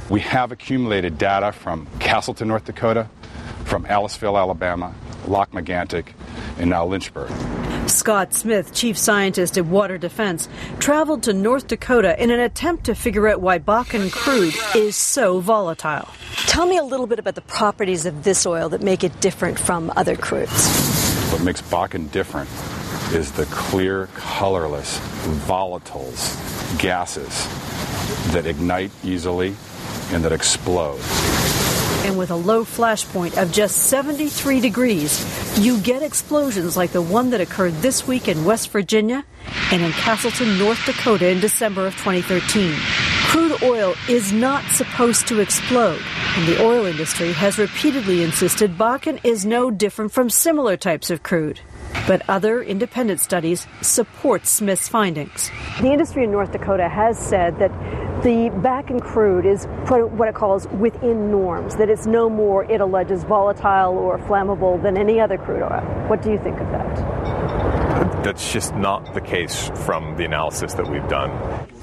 We have accumulated data from Castleton, North Dakota, from Aliceville, Alabama, Lac-Megantic, and now Lynchburg. Scott Smith, chief scientist at Water Defense, traveled to North Dakota in an attempt to figure out why Bakken crude is so volatile. Tell me a little bit about the properties of this oil that make it different from other crudes. What makes Bakken different is the clear, colorless, volatiles, gases that ignite easily and that explode. And with a low flash point of just 73 degrees, you get explosions like the one that occurred this week in West Virginia and in Castleton, North Dakota in December of 2013. Crude oil is not supposed to explode, and the oil industry has repeatedly insisted Bakken is no different from similar types of crude. But other independent studies support Smith's findings. The industry in North Dakota has said that the Bakken crude is what it calls within norms, that it's no more, it alleges, volatile or flammable than any other crude oil. What do you think of that? That's just not the case from the analysis that we've done.